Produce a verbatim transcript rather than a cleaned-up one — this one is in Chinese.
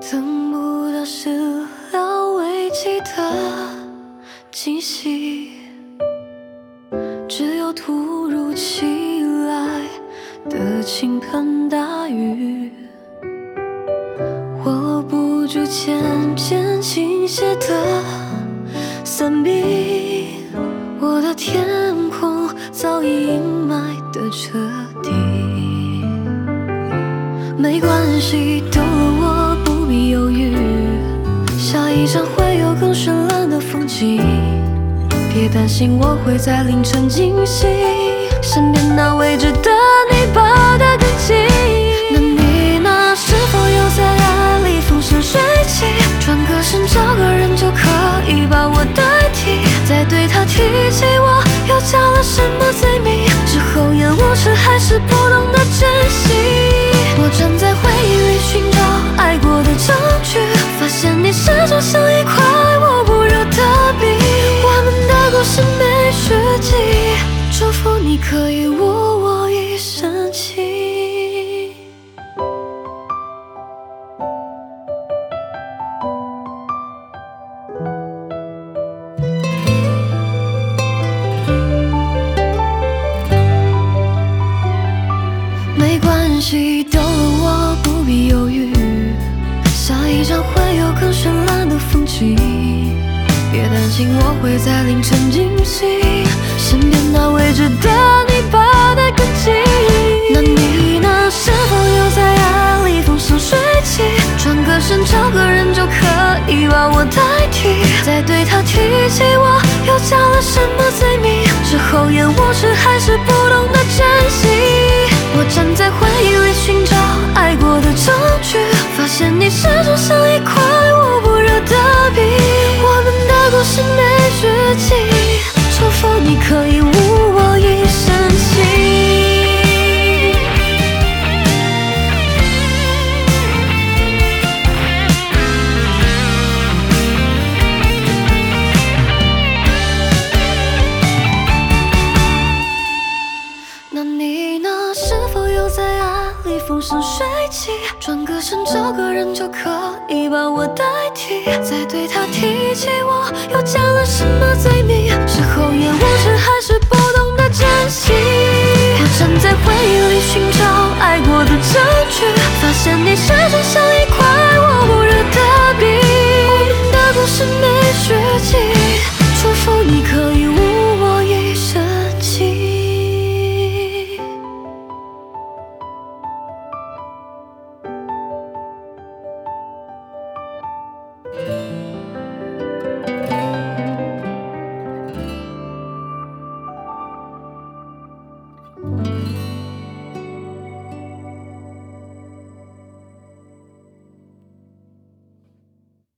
等不到始料未及的惊喜，只有突如其来的倾盆大雨，握不住渐渐倾斜的伞柄，我的天空早已阴霾的彻底。没关系，懂了我不必犹豫，下一站会有更绚烂的风景，别担心我会在凌晨惊醒，身边那未知的你抱得更紧。那你呢？是否又在爱里风生水起？转个身找个人就可以把我代替，再对他提起我又加了什么罪名，之后厌恶时还是不懂得珍惜。我站在回忆里寻找爱过的证据，发现你始终像一块握不热的冰，我们的故事没续集，祝福你可以误我一生情。没关系，懂了我不必犹豫，下一站会有更绚烂的风景，别担心我会在凌晨惊醒，身边那未知的你抱得更紧。那你呢？是否又在爱里风生水起？转个身找个人就可以把我代替，再对他提起我又加了什么罪名，之后厌恶时还是不懂得珍惜。我站在回忆里寻找爱过的证据，发现你始终像一块握不热的冰，我们的故事没续集，祝福你可以误我一生情。那你呢？是否又在爱里风生水起？转个身找个人就可以把我代替，再对他提起我又加了什么罪名，事后厌恶时还是不懂得珍惜。我站在回忆里寻找爱过的证据，发现你始终像一块